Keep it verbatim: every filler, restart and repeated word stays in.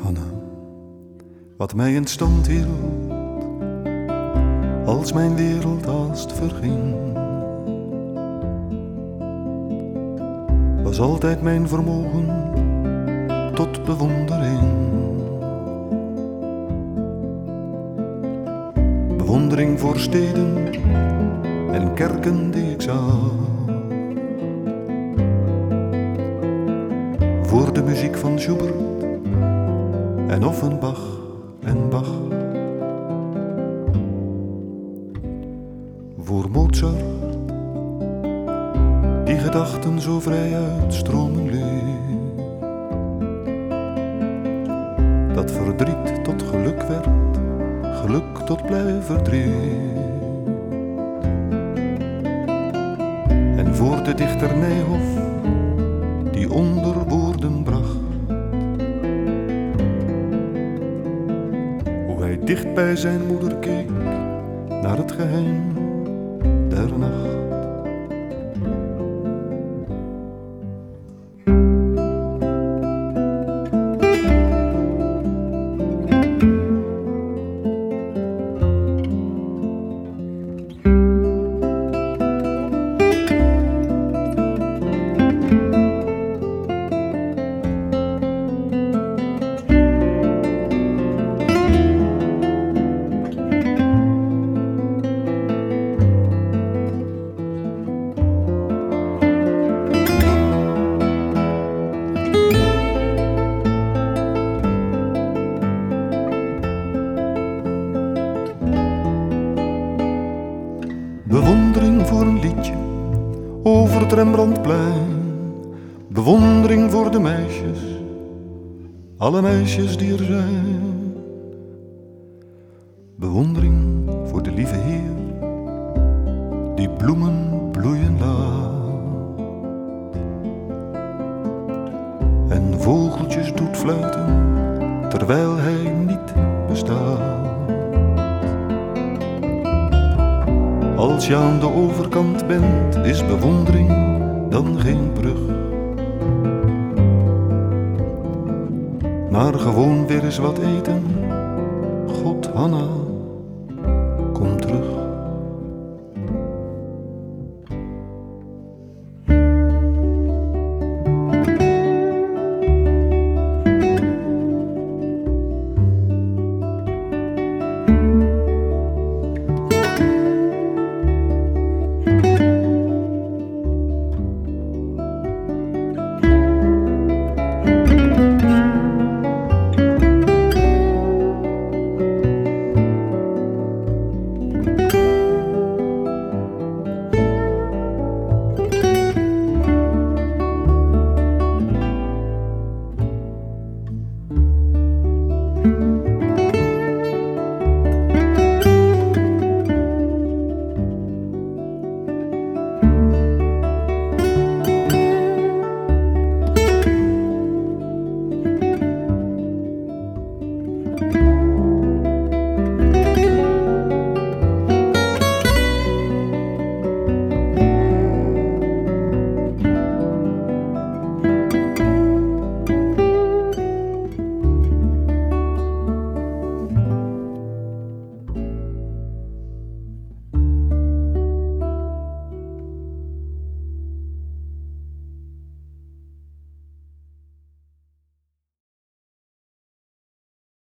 Hanna, wat mij in stand hield, als mijn wereld haast verging, was altijd mijn vermogen tot bewondering. Bewondering voor steden en kerken die ik zag, voor de muziek van Schubert en Offenbach en Bach, voor Mozart, die gedachten zo vrij uitstromen leed, dat verdriet tot geluk werd, geluk tot blij verdriet. En voor de dichter Nijhoff, die onder woorden bracht hoe hij dicht bij zijn moeder keek naar het geheim der nacht. Bewondering voor een liedje over het Rembrandtplein. Bewondering voor de meisjes, alle meisjes die er zijn. Bewondering voor de lieve Heer, die bloemen bloeien laat en vogeltjes doet fluiten terwijl hij niet bestaat. Als je aan de overkant bent, is bewondering dan geen brug, maar gewoon weer eens wat eten. God, Hanna,